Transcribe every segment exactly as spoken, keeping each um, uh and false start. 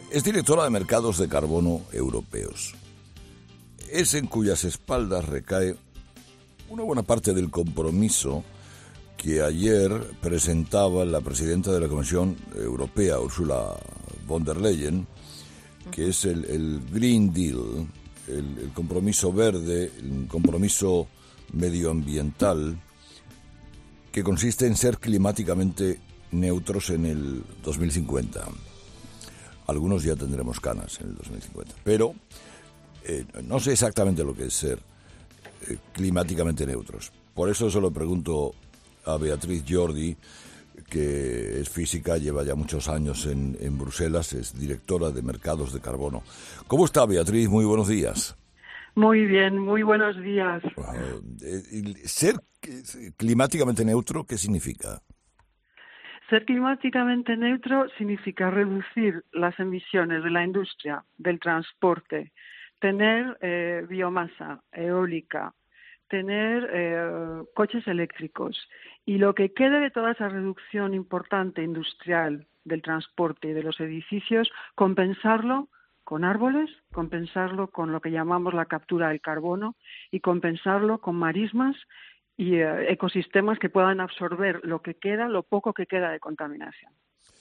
Es directora de mercados de carbono europeos. Es en cuyas espaldas recae una buena parte del compromiso que ayer presentaba la presidenta de la Comisión Europea, Ursula von der Leyen, que es el, el Green Deal, el, el compromiso verde, el compromiso medioambiental, que consiste en ser climáticamente neutros en el dos mil cincuenta. Algunos ya tendremos canas en el dos mil cincuenta, pero eh, no sé exactamente lo que es ser eh, climáticamente neutros. Por eso se lo pregunto a Beatriz Jordi, que es física, lleva ya muchos años en, en Bruselas, es directora de mercados de carbono. ¿Cómo está, Beatriz? Muy buenos días. Muy bien, muy buenos días. Uh, eh, ser climáticamente neutro, ¿qué significa? Ser climáticamente neutro significa reducir las emisiones de la industria, del transporte, tener eh, biomasa eólica, tener eh, coches eléctricos y lo que quede de toda esa reducción importante industrial del transporte y de los edificios, compensarlo con árboles, compensarlo con lo que llamamos la captura del carbono y compensarlo con marismas y eh, ecosistemas que puedan absorber lo que queda, lo poco que queda de contaminación.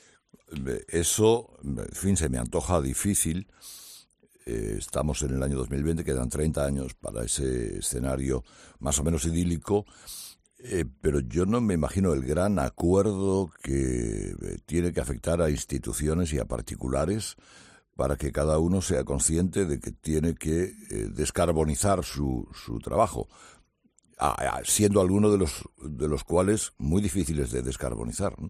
Eso, en fin, se me antoja difícil. Eh, estamos en el año dos mil veinte, quedan treinta años para ese escenario más o menos idílico, eh, pero yo no me imagino el gran acuerdo que eh, tiene que afectar a instituciones y a particulares para que cada uno sea consciente de que tiene que eh, descarbonizar su, su trabajo. Ah, siendo alguno de los de los cuales muy difíciles de descarbonizar, ¿no?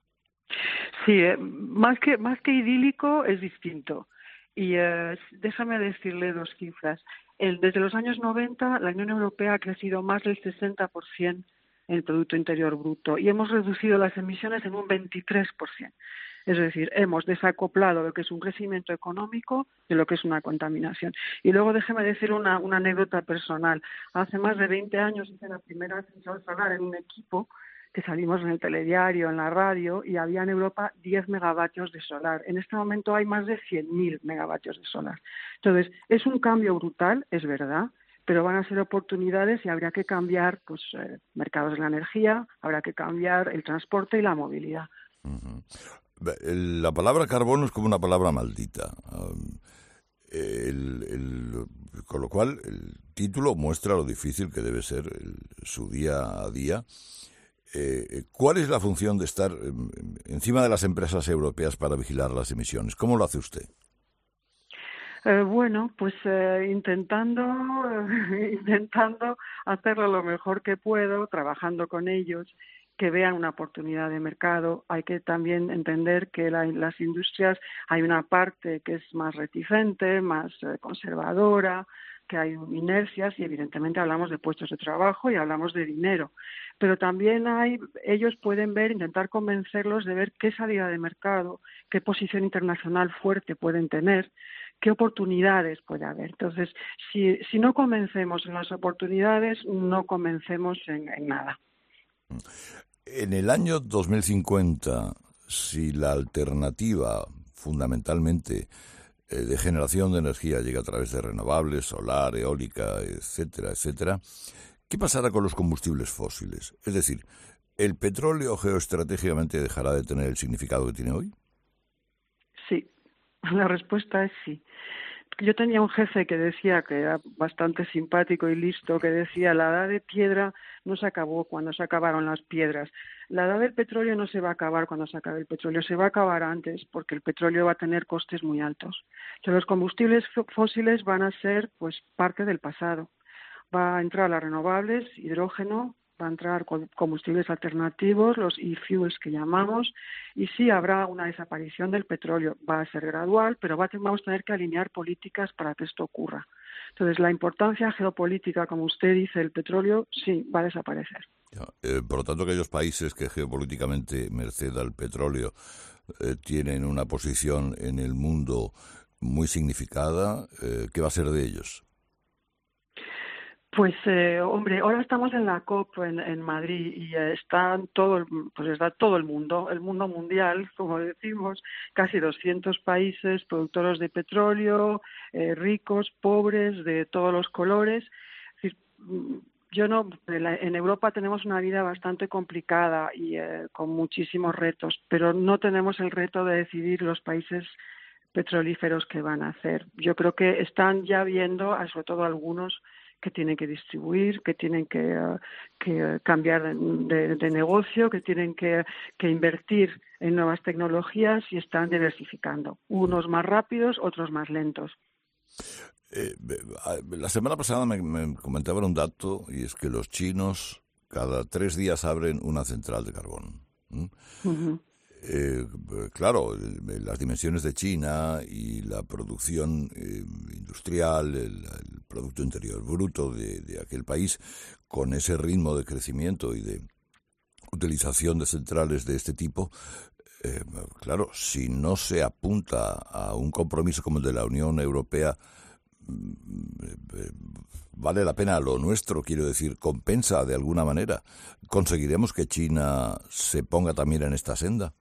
Sí, eh, más que más que idílico es distinto. Y eh, déjame decirle dos cifras. El, desde los años noventa, la Unión Europea ha crecido más del sesenta por ciento en el Producto Interior Bruto y hemos reducido las emisiones en un veintitrés por ciento. Es decir, hemos desacoplado lo que es un crecimiento económico de lo que es una contaminación. Y luego déjeme decir una, una anécdota personal. Hace más de veinte años hice la primera ascensor solar en un equipo que salimos en el telediario, en la radio, y había en Europa diez megavatios de solar. En este momento hay más de cien mil megavatios de solar. Entonces, es un cambio brutal, es verdad, pero van a ser oportunidades y habrá que cambiar pues eh, mercados de la energía, habrá que cambiar el transporte y la movilidad. Uh-huh. La palabra carbono es como una palabra maldita, el, el, con lo cual el título muestra lo difícil que debe ser el, su día a día. Eh, ¿Cuál es la función de estar eh, encima de las empresas europeas para vigilar las emisiones? ¿Cómo lo hace usted? Eh, bueno, pues eh, intentando, eh, intentando hacerlo lo mejor que puedo, trabajando con ellos, que vean una oportunidad de mercado. Hay que también entender que la, las industrias, hay una parte que es más reticente, más eh, conservadora, que hay inercias y evidentemente hablamos de puestos de trabajo y hablamos de dinero. Pero también hay, ellos pueden ver, intentar convencerlos de ver qué salida de mercado, qué posición internacional fuerte pueden tener, qué oportunidades puede haber. Entonces, si, si no convencemos en las oportunidades, no convencemos en, en nada. En el año dos mil cincuenta, si la alternativa fundamentalmente eh, de generación de energía llega a través de renovables, solar, eólica, etcétera, etcétera, ¿qué pasará con los combustibles fósiles? Es decir, ¿el petróleo geoestratégicamente dejará de tener el significado que tiene hoy? Sí, la respuesta es sí. Yo tenía un jefe que decía, que era bastante simpático y listo, que decía, la edad de piedra no se acabó cuando se acabaron las piedras. La edad del petróleo no se va a acabar cuando se acabe el petróleo, se va a acabar antes, porque el petróleo va a tener costes muy altos. Entonces, los combustibles fósiles van a ser pues parte del pasado. Va a entrar las renovables, hidrógeno, va a entrar combustibles alternativos, los e-fuels que llamamos, y sí habrá una desaparición del petróleo. Va a ser gradual, pero va a, vamos a tener que alinear políticas para que esto ocurra. Entonces, la importancia geopolítica, como usted dice, del petróleo, sí, va a desaparecer. Eh, por lo tanto, aquellos países que geopolíticamente, merced al petróleo, eh, tienen una posición en el mundo muy significada, eh, ¿qué va a ser de ellos? Pues, eh, hombre, ahora estamos en la COP en, en Madrid y eh, están todo, el- pues está todo el mundo, el mundo mundial, como decimos, casi doscientos países, productores de petróleo, eh, ricos, pobres, de todos los colores. Es decir, mm, yo no, en la- en Europa tenemos una vida bastante complicada y eh, con muchísimos retos, pero no tenemos el reto de decidir los países petrolíferos que van a hacer. Yo creo que están ya viendo, a- sobre todo algunos, que tienen que distribuir, que tienen que, eh, que cambiar de, de negocio, que tienen que, que invertir en nuevas tecnologías y están diversificando. Unos más rápidos, otros más lentos. Eh, la semana pasada me, me comentaban un dato, y es que los chinos cada tres días abren una central de carbón. ¿Mm? Uh-huh. Eh, claro, el, las dimensiones de China y la producción eh, industrial, el, el Producto Interior Bruto de, de aquel país, con ese ritmo de crecimiento y de utilización de centrales de este tipo, eh, claro, si no se apunta a un compromiso como el de la Unión Europea, vale la pena lo nuestro, quiero decir, compensa de alguna manera. ¿Conseguiremos que China se ponga también en esta senda?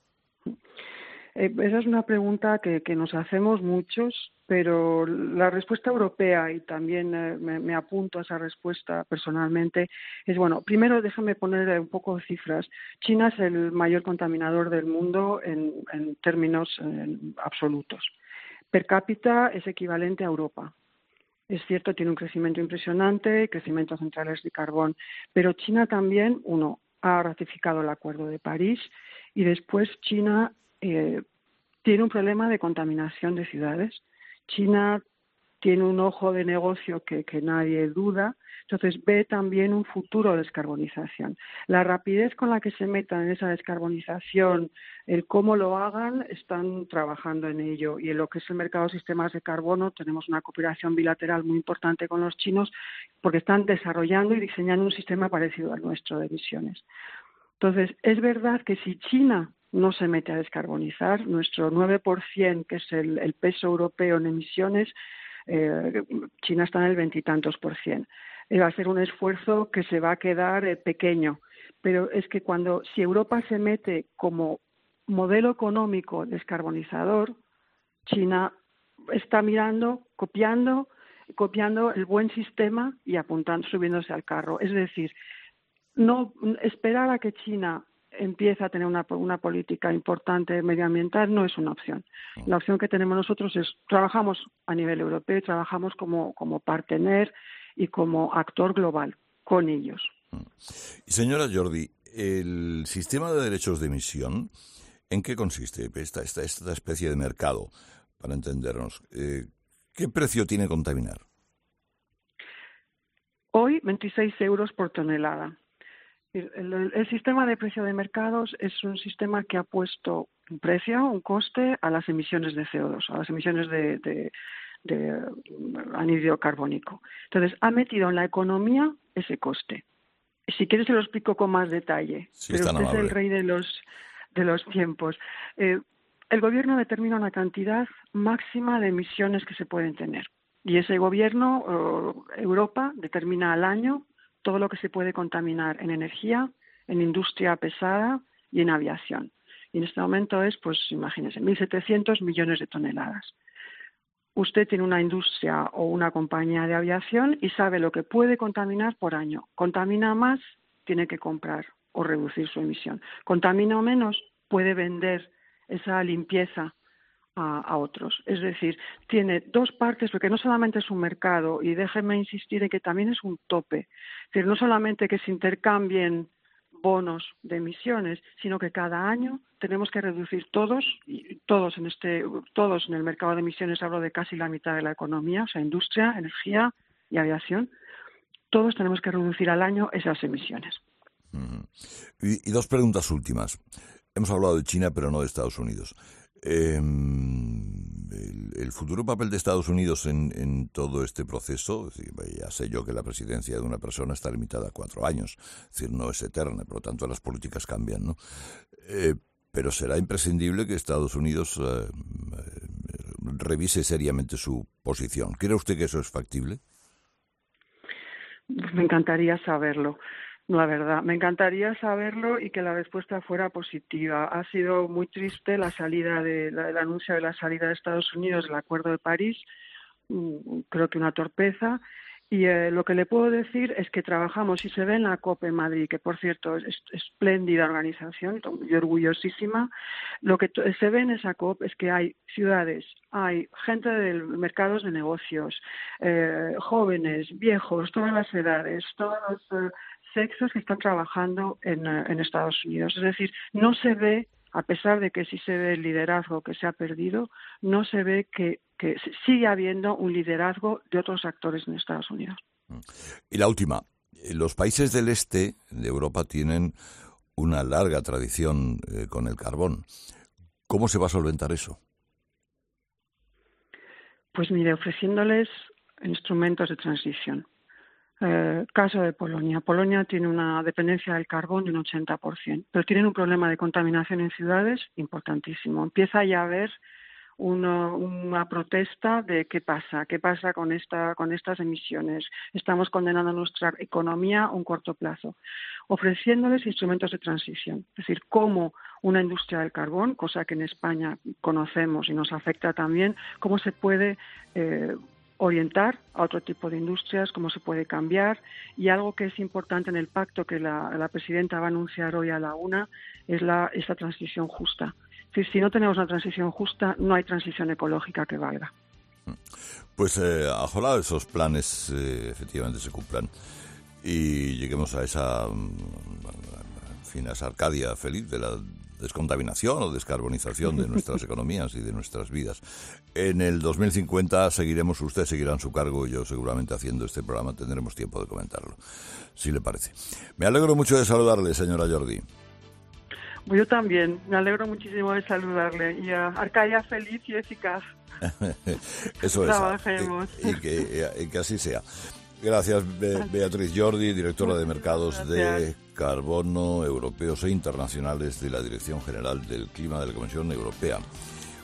Eh, esa es una pregunta que, que nos hacemos muchos, pero la respuesta europea, y también eh, me, me apunto a esa respuesta personalmente, es, bueno, primero déjame poner un poco de cifras. China es el mayor contaminador del mundo en, en términos eh, absolutos. Per cápita es equivalente a Europa. Es cierto, tiene un crecimiento impresionante, crecimiento de centrales de carbón, pero China también, uno, ha ratificado el Acuerdo de París y después China eh, tiene un problema de contaminación de ciudades. China tiene un ojo de negocio que, que nadie duda, entonces ve también un futuro de descarbonización. La rapidez con la que se metan en esa descarbonización, el cómo lo hagan, están trabajando en ello. Y en lo que es el mercado de sistemas de carbono tenemos una cooperación bilateral muy importante con los chinos porque están desarrollando y diseñando un sistema parecido al nuestro de emisiones. Entonces, es verdad que si China no se mete a descarbonizar, nuestro nueve por ciento, que es el, el peso europeo en emisiones, eh, China está en el veintitantos por cien. Eh, va a ser un esfuerzo que se va a quedar eh, pequeño, pero es que cuando, si Europa se mete como modelo económico descarbonizador, China está mirando, copiando, copiando el buen sistema y apuntando, subiéndose al carro. Es decir, no esperar a que China empiece a tener una, una política importante medioambiental no es una opción. La opción que tenemos nosotros es, trabajamos a nivel europeo y trabajamos como, como partener y como actor global con ellos. Y señora Jordi, el sistema de derechos de emisión, ¿en qué consiste esta, esta, esta especie de mercado, para entendernos? Eh, ¿Qué precio tiene contaminar? Hoy, veintiséis euros por tonelada. El, el, el sistema de precio de mercados es un sistema que ha puesto un precio, un coste a las emisiones de C O dos, a las emisiones de, de, de anhídrido carbónico. Entonces, ha metido en la economía ese coste. Si quieres se lo explico con más detalle, Sí, pero usted amable. es el rey de los, de los tiempos. Eh, el gobierno determina una cantidad máxima de emisiones que se pueden tener. Y ese gobierno, eh, Europa, determina al año todo lo que se puede contaminar en energía, en industria pesada y en aviación. Y en este momento es, pues imagínense, mil setecientos millones de toneladas. Usted tiene una industria o una compañía de aviación y sabe lo que puede contaminar por año. Contamina más, tiene que comprar o reducir su emisión. Contamina menos, puede vender esa limpieza A, a otros. Es decir, tiene dos partes, porque no solamente es un mercado, y déjenme insistir en que también es un tope. Es decir, no solamente que se intercambien bonos de emisiones, sino que cada año tenemos que reducir todos, y todos en este, todos en el mercado de emisiones, hablo de casi la mitad de la economía, o sea, industria, energía y aviación, todos tenemos que reducir al año esas emisiones. Uh-huh. Y, y dos preguntas últimas. Hemos hablado de China, pero no de Estados Unidos. Eh, el, el futuro papel de Estados Unidos en, en todo este proceso, es decir, ya sé yo que la presidencia de una persona está limitada a cuatro años, es decir, no es eterna, por lo tanto las políticas cambian, ¿no? Eh, pero será imprescindible que Estados Unidos eh, Mm. revise seriamente su posición. ¿Cree usted que eso es factible? Me encantaría saberlo. La verdad, me encantaría saberlo y que la respuesta fuera positiva. Ha sido muy triste la salida de, la, el anuncio de la salida de Estados Unidos del Acuerdo de París. Creo que una torpeza. Y eh, lo que le puedo decir es que trabajamos, y se ve en la COP en Madrid, que por cierto es, es espléndida organización y orgullosísima. Lo que t- se ve en esa COP es que hay ciudades, hay gente de mercados de negocios, eh, jóvenes, viejos, todas las edades, todos los eh, sexos que están trabajando en, eh, en Estados Unidos. Es decir, no se ve, a pesar de que sí se ve el liderazgo que se ha perdido, no se ve que, que sigue habiendo un liderazgo de otros actores en Estados Unidos. Y la última, los países del este de Europa tienen una larga tradición eh, con el carbón. ¿Cómo se va a solventar eso? Pues mire, ofreciéndoles instrumentos de transición. Eh, caso de Polonia. Polonia tiene una dependencia del carbón de un ochenta por ciento, pero tienen un problema de contaminación en ciudades importantísimo. Empieza ya a haber una, una protesta de qué pasa, qué pasa con esta, con estas emisiones. Estamos condenando nuestra economía a un corto plazo, ofreciéndoles instrumentos de transición, es decir, cómo una industria del carbón, cosa que en España conocemos y nos afecta también, cómo se puede eh, orientar a otro tipo de industrias, cómo se puede cambiar, y algo que es importante en el pacto que la, la presidenta va a anunciar hoy a la una es la esa transición justa. Es decir, si no tenemos una transición justa, no hay transición ecológica que valga. Pues eh, ojalá esos planes eh, efectivamente se cumplan y lleguemos a esa, en fin, a esa Arcadia feliz de la descontaminación o descarbonización de nuestras economías y de nuestras vidas. En el dos mil cincuenta seguiremos, usted seguirá en su cargo y yo seguramente haciendo este programa tendremos tiempo de comentarlo, si le parece. Me alegro mucho de saludarle, señora Jordi. Yo también, me alegro muchísimo de saludarle y uh, Arcadia feliz y eficaz. Eso es. Trabajemos. Y, y, que, y que así sea. Gracias, Be- Beatriz Jordi, directora de Mercados de Carbono Europeos e Internacionales de la Dirección General del Clima de la Comisión Europea.